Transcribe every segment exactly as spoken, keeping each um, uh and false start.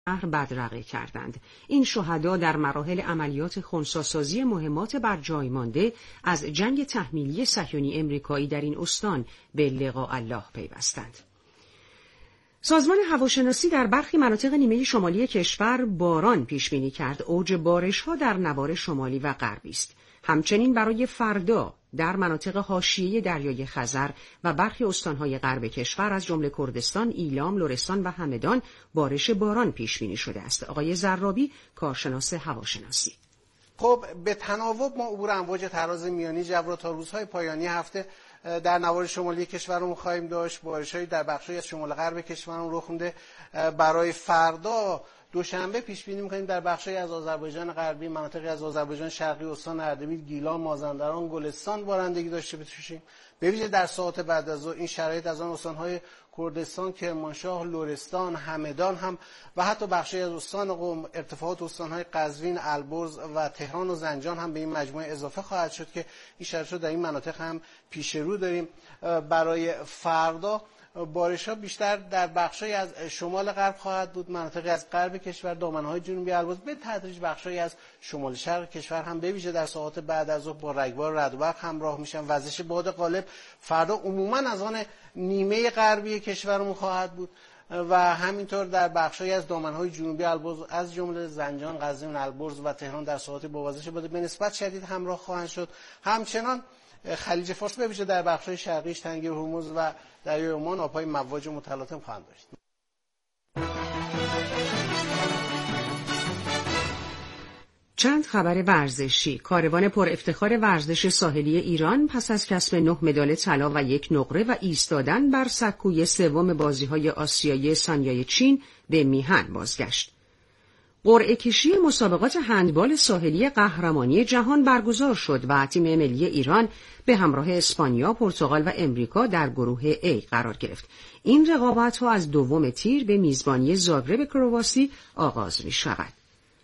شهر بدرقه کردند. این شهدا در مراحل عملیات خنثی‌سازی مهمات بر جای مانده از جنگ تحمیلی صهیونی امریکایی در این استان به لقاء الله پیوستند. سازمان هواشناسی در برخی مناطق نیمه شمالی کشور باران پیش بینی کرد. اوج بارش‌ها در نوار شمالی و غربی است. همچنین برای فردا در مناطق حاشیه دریای خزر و برخی استان‌های غرب کشور از جمله کردستان، ایلام، لرستان و همدان بارش باران پیش بینی شده است. آقای زرابی، کارشناس هواشناسی: خب به تناوب ما عبور امواج تراز میانی جو را تا روزهای پایانی هفته در نوار شمالی کشورمون خواهیم داشت. بارش‌هایی در بخش‌های از شمال غرب کشورمون رخ میده. برای فردا دوشنبه پیش بینی می‌کنیم در بخش‌های از آذربایجان غربی، مناطقی از آذربایجان شرقی، استان اردبیل، گیلان، مازندران، گلستان بارندگی داشته باشیم. به ویژه در ساعات بعد از ظهر این شرایط از آن استان‌های کردستان، کرمانشاه، لرستان، همدان هم و حتی بخشی از استان قم، ارتفاعات استان‌های قزوین، البرز و تهران و زنجان هم به این مجموعه اضافه خواهد شد که این شرایط در این مناطق هم پیش رو داریم. برای فردا بارش‌ها بیشتر در بخشی از شمال غرب خواهد بود. مناطقی از غرب کشور، دامنه‌های جنوبی البرز، به تدریج بخشی از شمال شرق کشور هم به ویژه در ساعات بعد از ظهر با رگبار رعد و برق همراه میشن. وزش باد غالب فردا عموماً از آن نیمه غربی کشورمون خواهد بود و همینطور در بخشی از دامنه‌های جنوبی البرز از جمله زنجان، قزوین، البرز و تهران در ساعات با وزش باد به نسبت شدید همراه خواهند شد. همچنان خلیج فارس به ویژه در بخش‌های شرقیش، تنگه هرمز و دریای عمان آب‌های مواج متلاطم خواهند داشت. چند خبر ورزشی. کاروان پر افتخار ورزش ساحلی ایران پس از کسب نه مدال طلا و یک نقره و ایستادن بر سکوی سوم بازی‌های آسیایی سانیای چین به میهن بازگشت. قرعه کشی مسابقات هندبال ساحلی قهرمانی جهان برگزار شد و تیم ملی ایران به همراه اسپانیا، پرتغال و امریکا در گروه A قرار گرفت. این رقابت‌ها از دوم تیر به میزبانی زاگرب کرواسی آغاز می‌شود.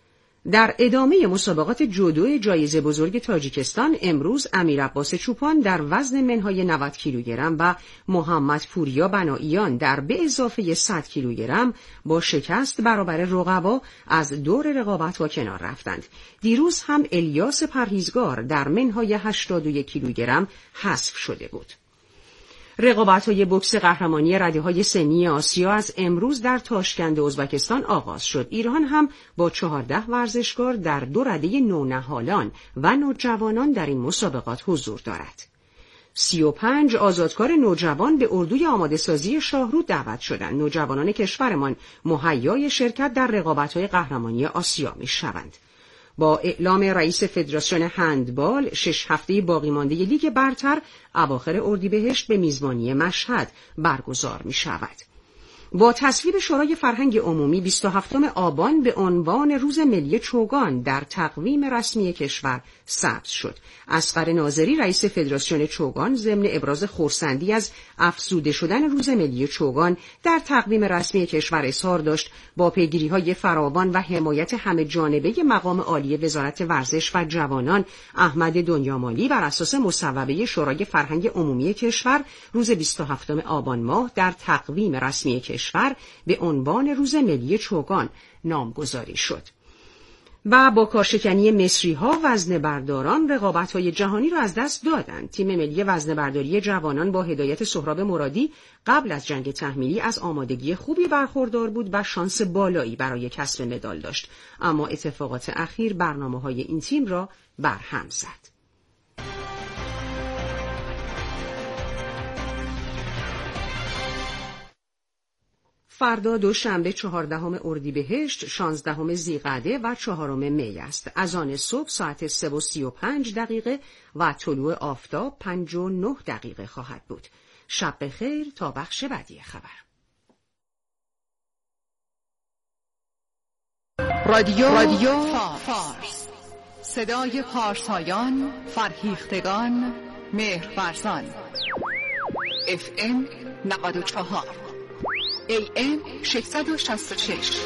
در ادامه مسابقات جودو جایزه بزرگ تاجیکستان امروز امیر عباس چوپان در وزن منهای نود کیلوگرم و محمد پوریا بناییان در به اضافه صد کیلوگرم با شکست برابر رقبا از دور رقابت‌ها کنار رفتند. دیروز هم الیاس پرهیزگار در منهای هشتاد و یک کیلوگرم حذف شده بود. رقابت‌های بوکس قهرمانی رده‌های سنی آسیا از امروز در تاشکند ازبکستان آغاز شد. ایران هم با چهارده ورزشکار در دو رده نونهالان و نوجوانان در این مسابقات حضور دارد. سی و پنج آزادکار نوجوان به اردوی آماده‌سازی شاهرود دعوت شدند. نوجوانان کشورمان مهیای شرکت در رقابت‌های قهرمانی آسیا می‌شوند. با اعلام رئیس فدراسیون هندبال شش هفته باقی مانده لیگ برتر اواخر اردیبهشت به میزبانی مشهد برگزار می شود. با تصویب شورای فرهنگ عمومی بیست و هفتم آبان به عنوان روز ملی چوگان در تقویم رسمی کشور ثبت شد. اصغر ناظری رئیس فدراسیون چوگان ضمن ابراز خرسندی از افزوده شدن روز ملی چوگان در تقویم رسمی کشور اظهار داشت با پیگیری‌های فراوان و حمایت همه جانبه مقام عالی وزارت ورزش و جوانان احمد دنیامالی بر اساس مصوبه شورای فرهنگ عمومی کشور روز بیست و هفتم آبان ماه در تقویم رسمی کشور به عنوان روز ملی چوگان نامگذاری شد. و با کارشکنی مصری‌ها وزنه‌برداران رقابت‌های جهانی را از دست دادند. تیم ملی وزنه‌برداری جوانان با هدایت سهراب مرادی قبل از جنگ تحمیلی از آمادگی خوبی برخوردار بود و شانس بالایی برای کسب مدال داشت، اما اتفاقات اخیر برنامه‌های این تیم را برهم زد. فردا دوشنبه چهاردهم اردیبهشت، شانزدهم ذیقعده و چهارم می است. از آن صبح ساعت سه و سی و پنج دقیقه و طلوع آفتاب پنج و نه دقیقه خواهد بود. شب بخیر تا بخش بعدی خبر. رادیو رادیو فارس، صدای پارسایان، فرهیختگان، مهرورزان. اف ام نود و چهار، ای ام ششصد و شصت و شش.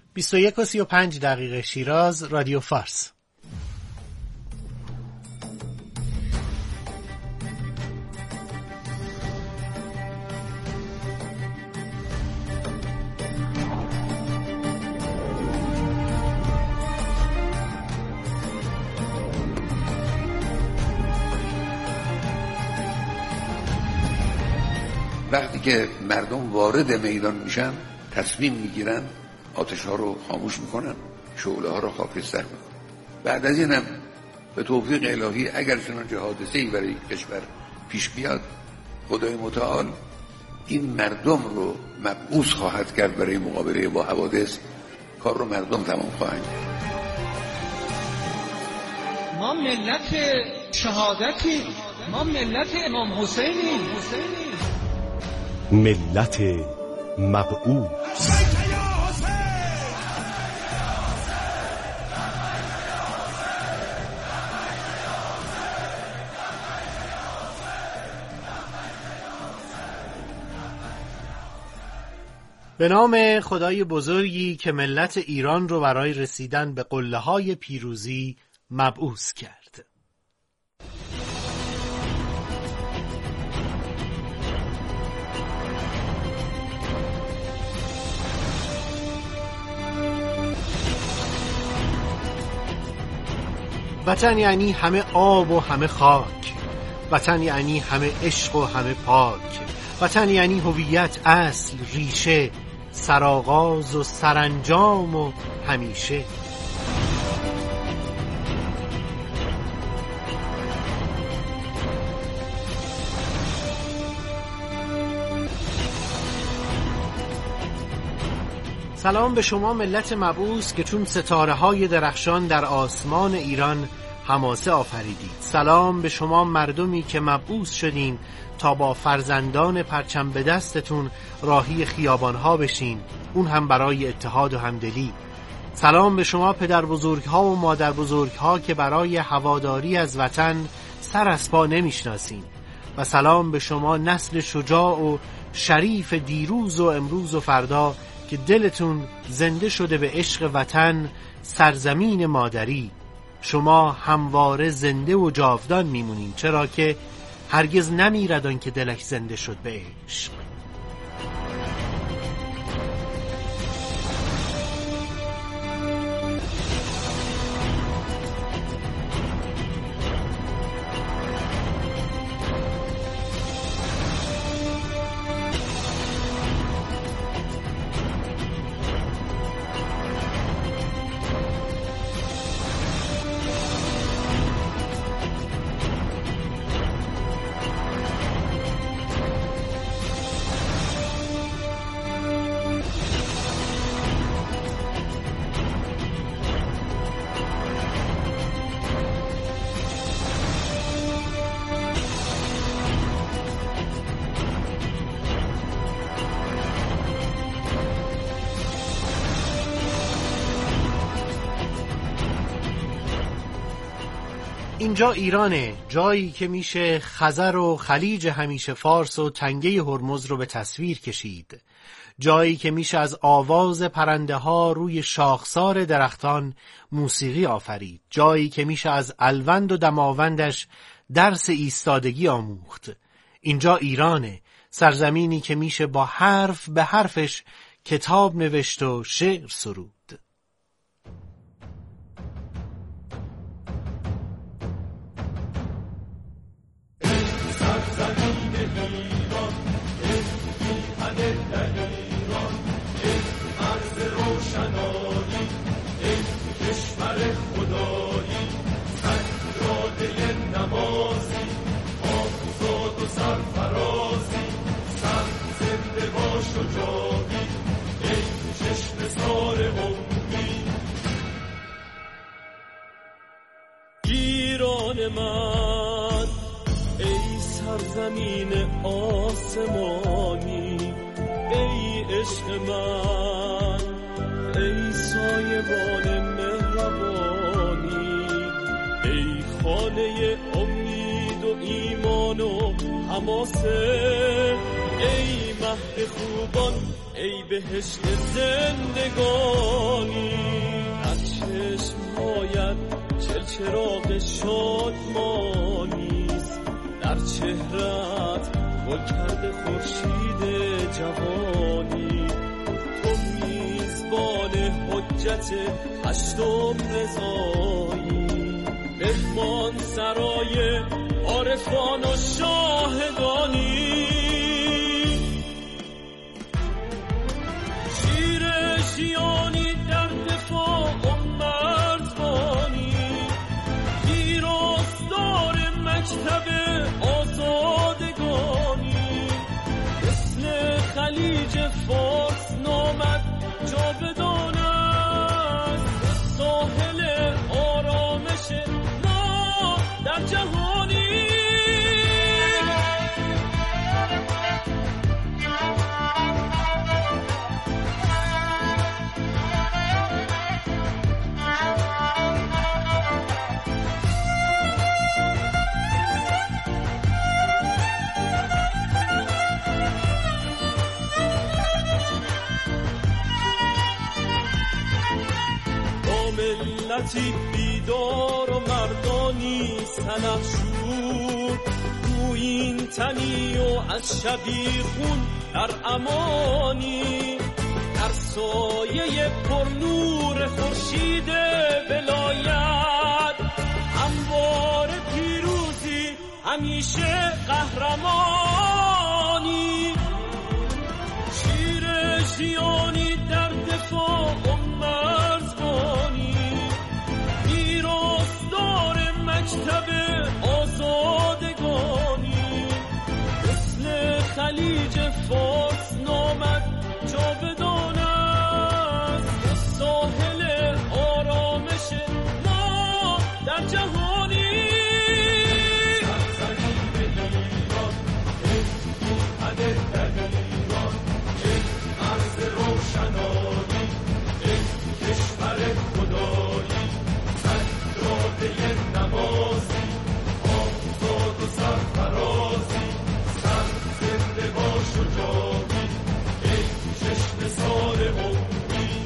بیست و یک و سی و پنج دقیقه شیراز، رادیو فارس. وقتی که مردم وارد میدان میشن تصمیم میگیرن آتش ها رو خاموش میکنن، شعله ها رو خاکستر میکنن. بعد از اینم به توفیق الهی اگر چنانچه حادثه‌ای برای کشور پیش بیاد، خدای متعال این مردم رو مبعوث خواهد کرد برای مقابله با حوادث. کار رو مردم تمام خواهند کرد. ما ملت شهادتی، ما ملت امام حسینی، ملت مبعوث. به نام خدای بزرگی که ملت ایران رو برای رسیدن به قله‌های پیروزی مبعوث کرد. وطن یعنی همه آب و همه خاک، وطن یعنی همه عشق و همه پاک، وطن یعنی هویت، اصل، ریشه، سرآغاز و سرانجام و همیشه. سلام به شما ملت مبعوث که چون ستاره های درخشان در آسمان ایران حماسه آفریدید. سلام به شما مردمی که مبعوث شدین تا با فرزندان پرچم به دستتون راهی خیابانها بشین، اون هم برای اتحاد و همدلی. سلام به شما پدر بزرگها و مادر بزرگها که برای هواداری از وطن سر از پا نمیشناسین. و سلام به شما نسل شجاع و شریف دیروز و امروز و فردا که دلتون زنده شده به عشق وطن، سرزمین مادری. شما همواره زنده و جاودان میمونین، چرا که هرگز نمیرد آن که دلش زنده شد به عشق. اینجا ایرانه، جایی که میشه خزر و خلیج همیشه فارس و تنگه هرمز رو به تصویر کشید، جایی که میشه از آواز پرنده ها روی شاخسار درختان موسیقی آفرید، جایی که میشه از الوند و دماوندش درس ایستادگی آموخت. اینجا ایرانه، سرزمینی که میشه با حرف به حرفش کتاب نوشت و شعر سرود. من ای سرزمین آسمانی، ای عشق من، ای سایبان مهربانی، ای خانه امید و ایمان و حماسه، ای مهد خوبان، ای بهشت زندگانی. در چشم‌هایت چل چراغ شادمانیست، در چهرت گل کرده خورشید جوانی. تو میزبان حجت هشتم رضایی، مهمان سرای عارفان و شاهدانی. شیر ژیانی در دفاع و مرزبانی، ویراستار مکتب آزادگانی. مثل خلیج فارس نامد جاودان است، ساحل آرامش ما در جهانی. ملتی بیدار و مردانی سلحشور، رویین تنی و از شبیخون در امانی. در سایه پر نور خورشید ولایت، هموار پیروزی همیشه قهرمانی. شیر ژیانی در دفاع و مرزبانی، ویراستار مکتب آزادگانی. مثل خلیج فارس نامد جاودان است، ساحل آرامش ما در جهانی. روشنایی این کشور خدایی، صدراده نمازی آزاد و سرفرازی، سر زنده با شجاعی این چشم سال امید.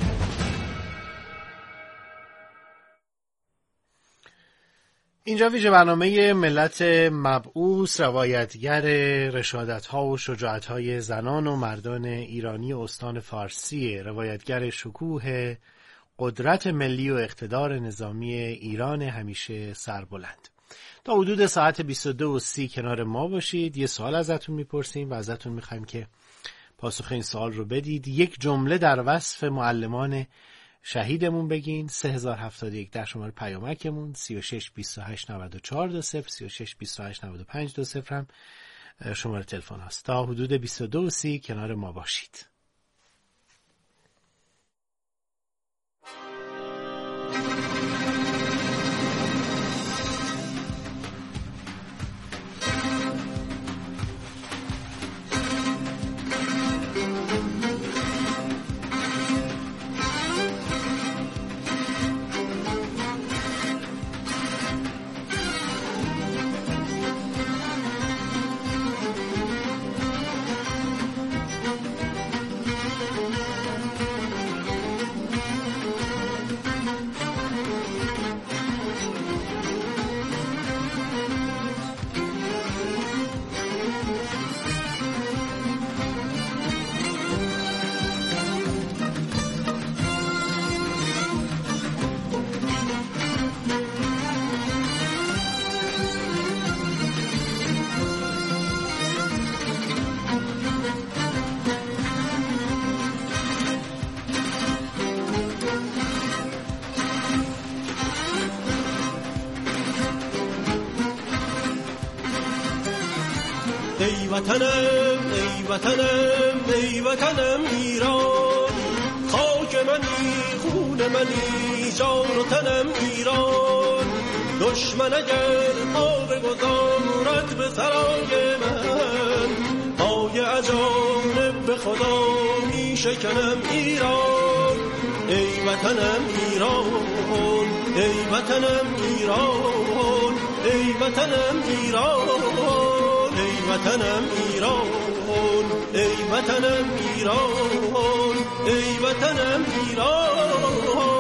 اینجا ویژه برنامه ملت مبعوث، روایتگر رشادت‌ها و شجاعت‌های زنان و مردان ایرانی و استان فارسی، روایتگر شکوه قدرت ملی و اقتدار نظامی ایران همیشه سربلند. تا حدود ساعت بیست و دو و سی کنار ما باشید. یه سوال ازتون میپرسیم و ازتون میخوایم که پاسخ این سوال رو بدید. یک جمله در وصف معلمان شهیدمون بگین. سه هزار هفتاد و یک در شماره پیامکمون، سی و شش بیست و هشت نود و چهار دو صفر، سی و شش بیست و هشت نود و پنج دو صفر هم شماره تلفن هست. تا حدود بیست و دو و سی کنار ما باشید. ای وطنم ای وطنم ای وطنم ایران، خاک منی خون منی جان و تنم ایران. دشمن اگر پا بگذارد به سرای من، پای اجانب به خدا می شکنم ایران. ای وطنم ایران ای وطنم ایران ای وطنم ایران ای وطنم ایران. ای وطنم ایران، ای وطنم ایران.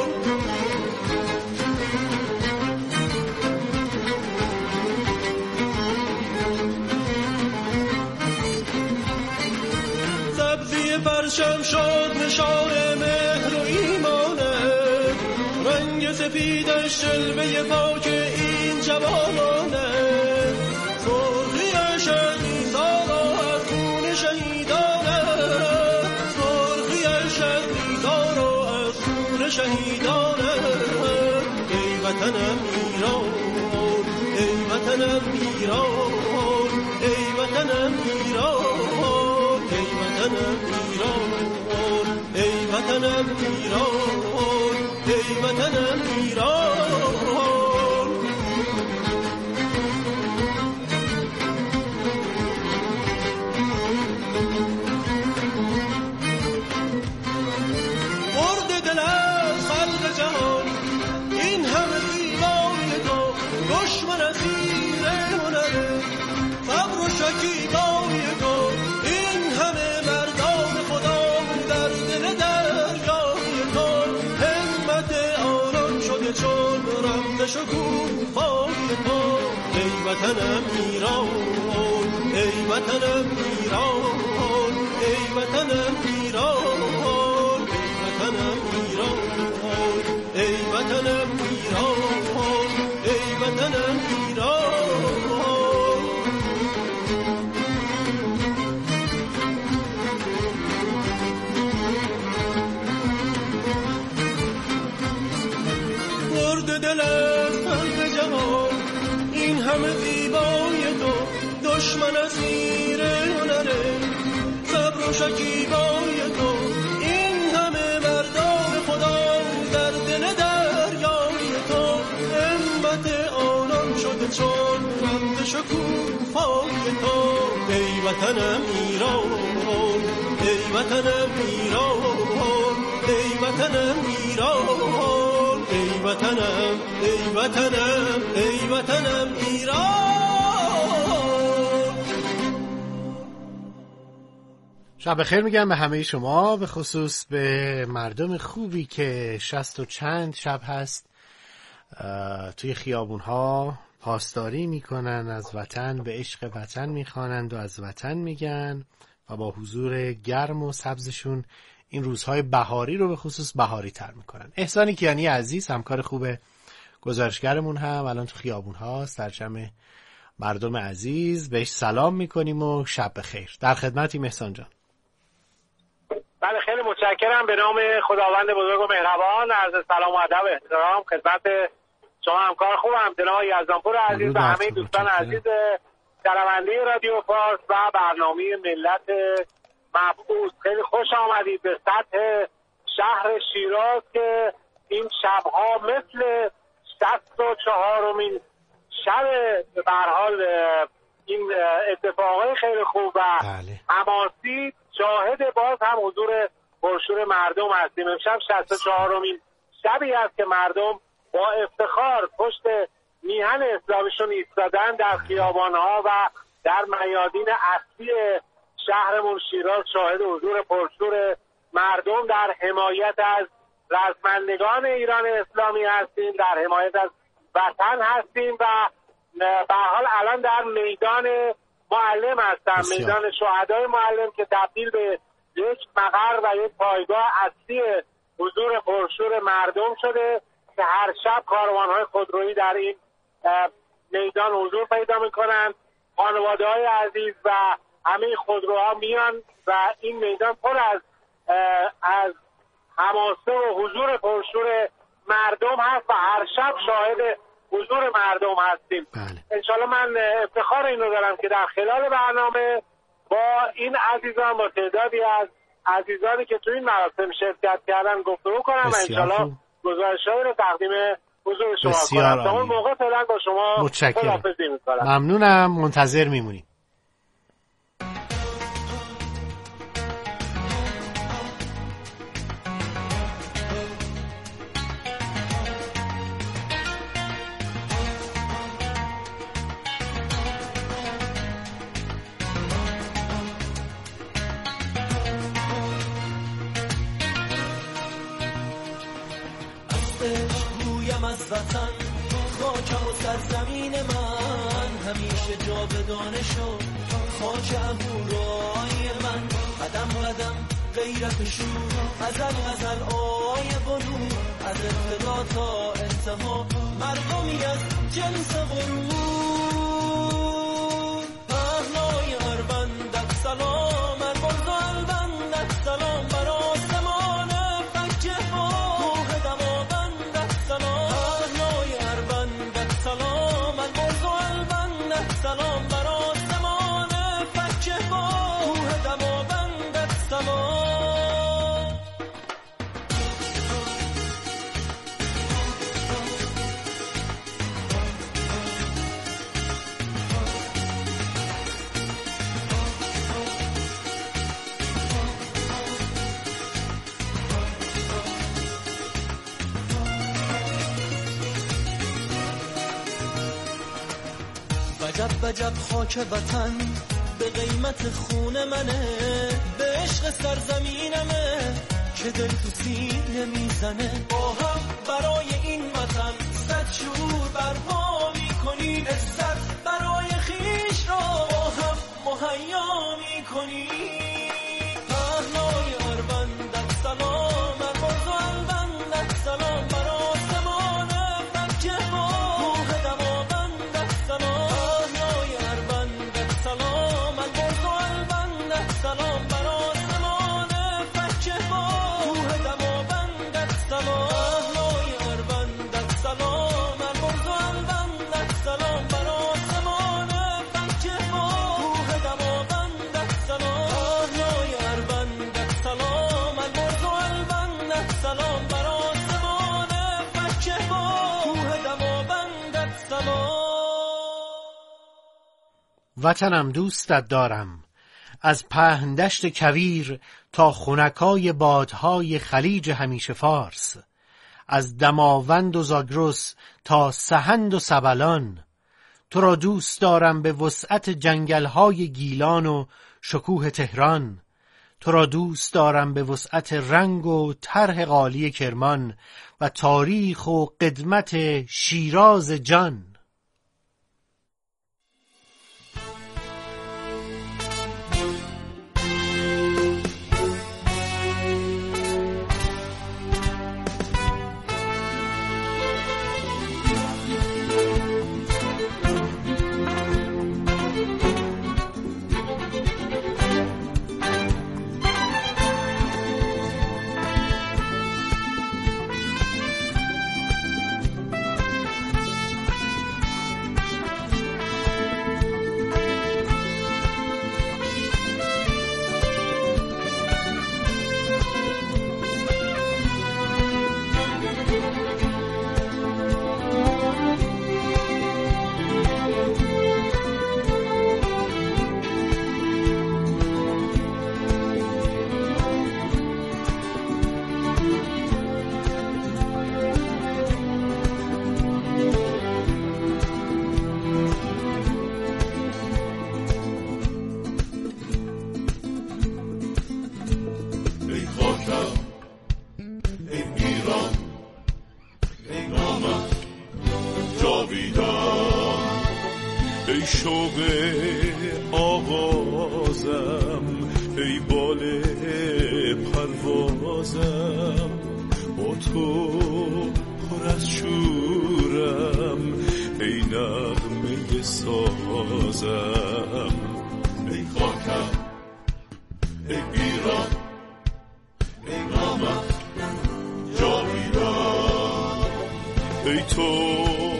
سبزی پرچم شد نشان مهر و ایمانه، رنگ سفیدش جلوه پاک این جوانانه، سرخی شهریزارا از خون شهیدانه، سرخی شهریزارا از خون شهیدانه. ای وطنم ایران، ای وطنم ایران، ای وطنم ایران، ای وطنم ایران، ای وطنم ایران، ای وطنم ایران. مرد دل از خلق جهان این همه زیبایی تو، دشمن از زیر هنره صبر و شکیبایی تو، این همه مردان خدا در دل دریای تو، همت آنان شده چون رمز شکوفای تو. ای وطنم ایران، ای وطنم ایران، ای وطنم ایران، ای وطنم ایران، ای وطنم ایران. مرد دل از خلق جهان این همه زیبای تو، دشمن از زیر هنره صبر و شکیبای تو، این همه مردان خدا در دل دریای تو، همت آنان شده چون رمز شکوفای تو. ای وطنم ایران، ای وطنم ایران، ای وطنم ایران، ای وطنم، ای وطنم، ای وطنم ایران. شب بخیر میگم به همه شما، به خصوص به مردم خوبی که شصت و چند شب هست توی خیابون ها پاسداری میکنن از وطن، به عشق وطن میخوانند و از وطن میگن و با حضور گرم و سبزشون این روزهای بهاری رو به خصوص بهاری تر میکنن. احسان کیانی عزیز همکار خوب گزارشگرمون هم الان تو خیابون ها سرجم مردم عزیز بهش سلام میکنیم و شب بخیر. در خدمتیم احسان جان. بله خیلی متشکرم. به نام خداوند بزرگ و مهربان عرض سلام و ادب و احترام خدمت شما همکار خوبم جناب یزدانپور عزیز و همه دوستان عزیز شنونده رادیو فارس و برنامه ملت مبعوث. خیلی خوش آمدید به سطح شهر شیراز که این شبها مثل شصت و چهارمین شب به هر حال این اتفاقای خیلی خوب و حماسی شاهد باز هم حضور پرشور مردم هستیم. امشب شصت و چهارمین شبی است که مردم با افتخار پشت میهن اسلامیشون ایستادن در خیابانها و در میادین اصلی شهرمون شیراز شاهد حضور پرشور مردم در حمایت از رزمندگان ایران اسلامی هستیم، در حمایت از وطن هستیم و به حال الان در میدان معلم هستم، میدان شهدای معلم که تبدیل به یک مقر و یک پایگاه اصلی حضور پرشور مردم شده که هر شب کاروان‌های خودرویی در این میدان حضور پیدا می‌کنند. خانواده‌های عزیز و همه خودروها میان و این میدان پر از از حماسه و حضور پرشور مردم هست و هر شب شاهد حضور مردم هستیم. بله. انشالله من افتخار اینو دارم که در خلال برنامه با این عزیزان، با تعدادی از عزیزانی که تو این مراسم شرکت کردن گفتگو کنم و انشالله گزارش‌هایی رو تقدیم حضور شما کنم. تا اون موقع فعلا با شما خداحافظی می‌کنم. ممنونم، منتظر میمونیم. عشق گویم از وطن، خاکم و سرزمین من همیشه جاودانه شد. خاک اهورای من قدم قدم غیرت شور، غزل غزل آی بلور، از ابتدا تا انتها مردمی از جنس غرور. پهنای اروندت سلام، ارباز و البندت سلام، بر آسمان فکه ها کوه دماوندت سلام. پهنای اروندت سلام، ارباز و البندت سلام، بر آسمان فکه ها کوه دماوندت سلام. وجب وجب خاک وطن به قیمت خون منه، به عشق سرزمینمه که دل تو سینه میزنه. با هم برای این وطن صد شور برپا میکنی، عزت برای خیش را با هم مهیا میکنی. پهنای اروندت سلام، ارباز و البندت سلام، بر آسمان فکه ها کوه دماوندت سلام. پهنای اروندت سلام، ارباز و البندت سلام، بر آسمان فکه ها کوه دماوندت سلام. پهنای اروندت سلام، ارباز و البندت سلام، بر آسمان فکه ها کوه دماوندت سلام. پهنای اروندت سلام، ارباز و البندت سلام، بر آسمان فکه ها کوه دماوندت سلام. وطنم دوستت دارم، از پهن دشت کویر تا خنکای بادهای خلیج همیشه فارس، از دماوند و زاگرس تا سهند و سبلان. تو را دوست دارم به وسعت جنگلهای گیلان و شکوه تهران، تو را دوست دارم به وسعت رنگ و طرح قالی کرمان و تاریخ و قدمت شیراز جان. ای شوق آغازم، ای بال پروازم، با تو پر از شورم، ای نغمه سازم. ای خاکم، ای ایران، ای نامم جاویدان، ای تو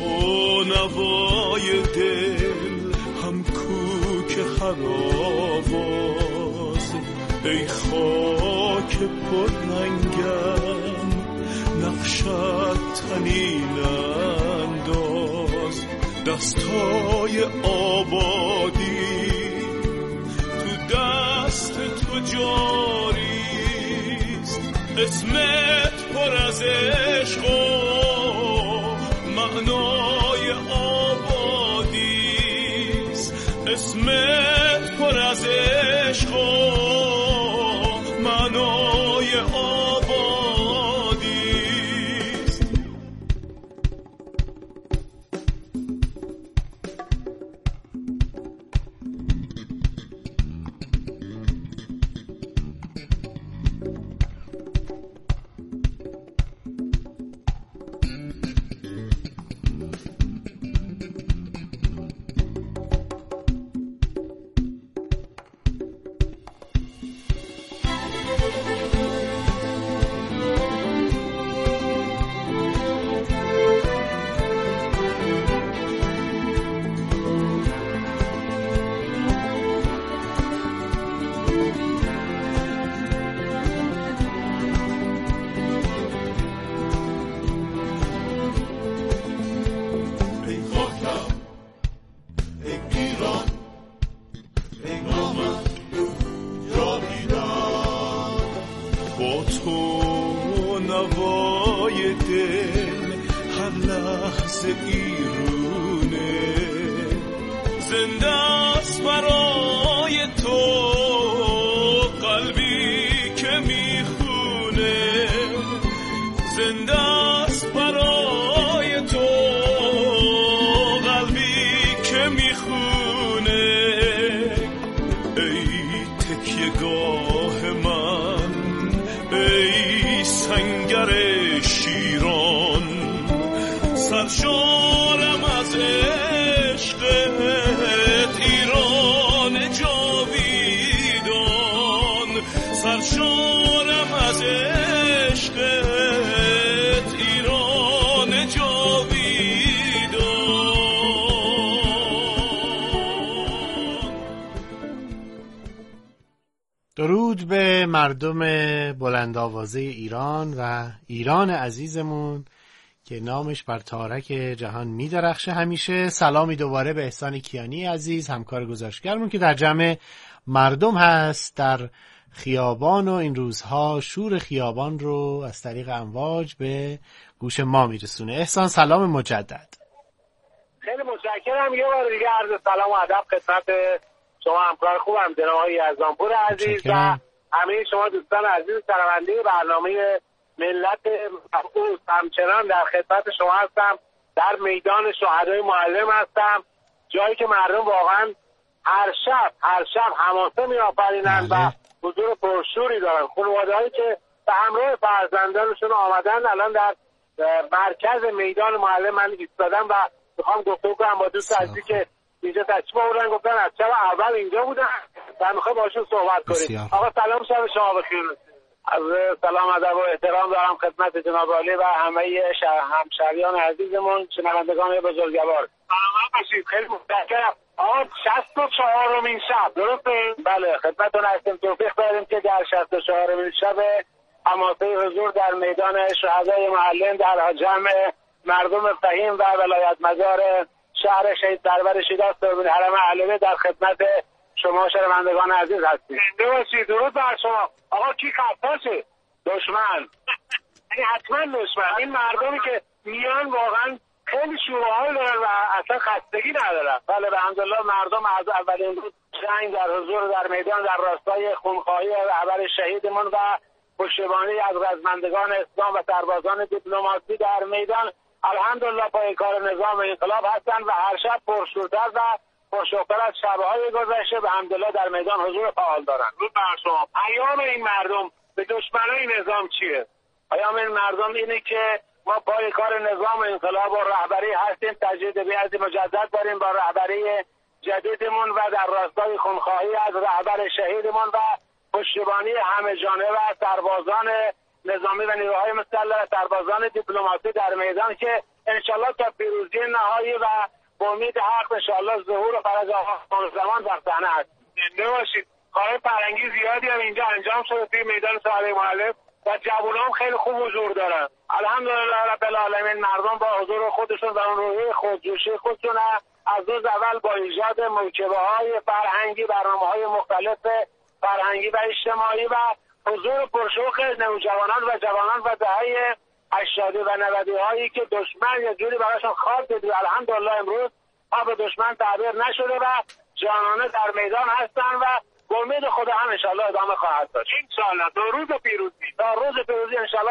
نوای دل هم کوک هر آواز، ای خاک پررنگم نقشت طنین انداز. دستای آبادی تو دست تو جاریست، اسمت پر از عشق و معنای آبادیست، اسمت پر از عشق و معنای آبادیست. های دل هر لحظه ایرونه، زنده است برای تو قلبی که میخونه، زنده است برای تو قلبی که میخونه. ای تکیه گاه من، ای سنگر شیران، سرشارم از عشقت ایران جاویدان، سرشارم از عشقت ایران جاویدان. درود به مردم بلند آوازه ایران و ایران عزیزمون که نامش بر تارک جهان می درخشه همیشه. سلامی دوباره به احسان کیانی عزیز، همکار گزارشگرمون که در جمع مردم هست در خیابان و این روزها شور خیابان رو از طریق امواج به گوش ما میرسونه. احسان سلام مجدد. خیلی متشکرم. یه بار دیگه عرض سلام و ادب خدمت شما همکار خوبم جناب آقای یزدانپور عزیز و همه شما دوستان عزیز شنونده برنامه ملت مبعوث. همچنان در خدمت شما هستم، در میدان شهدای معلم هستم، جایی که مردم واقعا هر شب هر شب حماسه می‌آفرینند و حضور پرشوری دارن. خانواده‌هایی که به همراه فرزندانشون آمدن الان در مرکز میدان معلم من ایستادم و میخوام گفتگو کنم با دوست عزیزی که اینجا تشریف آوردن، گفتن از شب اول اینجا بودن و میخوام باشون صحبت کنیم. آقا سلام، شب شما بخیر. از سلام ادب و احترام دارم خدمت جناب عالی و همه همشهریان عزیزمون شنوندگان بزرگوار. سلام باشید. خیلی متشکرم. آقا شصت و چهارمین شب درسته؟ بله خدمتتون هستیم. توفیق داریم که در شصت و چهارمین شب حماسه حضور در میدان شهدای معلم در جمع مردم فهیم و ولایت مزار شهر شهید سرور شیراز سربین حرم علوی در خدمت شما شنوندگان عزیز هستیم. زنده باشید. درود بر شما. آقا کی خطاشه؟ دشمن. یعنی حتما دشمن. این مردمی که میان واقعا خیلی شروع‌های دارن و اصلا خستگی ندارن. بله به حمدالله مردم از اولین روز جنگ در حضور در میدان در راستای خونخواهی رهبر شهیدمون و پشتیبانی از رزمندگان اسلام و سربازان دیپلماسی در میدان الحمدلله پای کار نظام انقلاب هستن و هر شب پرشورتر و پرشوق‌تر از شب‌های گذشته به حمدالله در میدان حضور فعال دارن. رو بر شما پیام این مردم به دشمنای نظام چیه؟ پیام این مردم اینه که ما پای کار نظام انقلاب و رهبری هستیم، تجدید بیعت مجدد داریم با رهبری جدیدمون و در راستای خونخواهی از رهبر شهیدمون و پشتیبانی همه جانبه و سربازان نظامی و نیروهای مسلح سربازان دیپلماسی در میدان که انشالله تا پیروزی نهایی و با امید حق انشالله ظهور و فرج آقا زمان در صحنه هست. زنده باشید. کار فرهنگی زیادی هم اینجا انجام شده توی میدان شهدای معلم و جوانان خیلی خوب حضور دارن. الحمدلله رب العالمین مردم با حضور خودشون و اون روحیه خودجوشی خودشون از روز اول با ایجاد موکبه‌های فرهنگی، برنامه‌های مختلف فرهنگی و اجتماعی و حضور پرشوق نوجوانان و جوانان و دهه هشتادی و نودی هایی که دشمن یه جوری براشون خواب دید و الحمدلله امروز ها به دشمن تعبیر نشده و جانانه در میدان هستن و با امید خدا هم انشالله ادامه خواهد داشت. انشالله تا روز پیروزی تا روز پیروزی انشالله